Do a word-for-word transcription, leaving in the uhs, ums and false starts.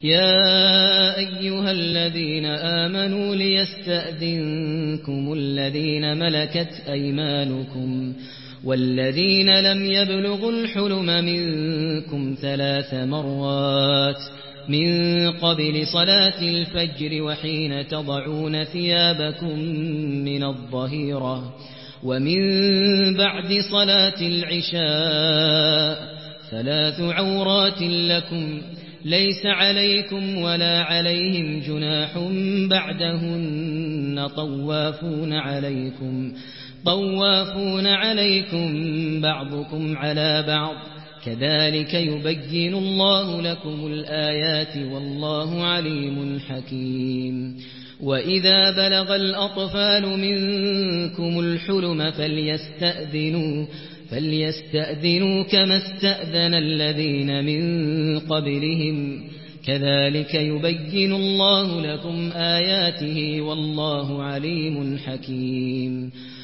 يا أيها الذين آمنوا ليستأذنكم الذين ملكت أيمانكم والذين لم يبلغوا الحلم منكم ثلاث مرات من قبل صلاة الفجر وحين تضعون ثيابكم من الظهيرة ومن بعد صلاة العشاء ثلاث عورات لكم ليس عليكم ولا عليهم جناح بعدهن طوافون عليكم طوافون عليكم بعضكم على بعض كذلك يبين الله لكم الآيات والله عليم حكيم. وإذا بلغ الأطفال منكم الحلم فليستأذنوا فليستأذنوا كما استأذن الذين من قبلهم كذلك يبين الله لكم آياته والله عليم حكيم.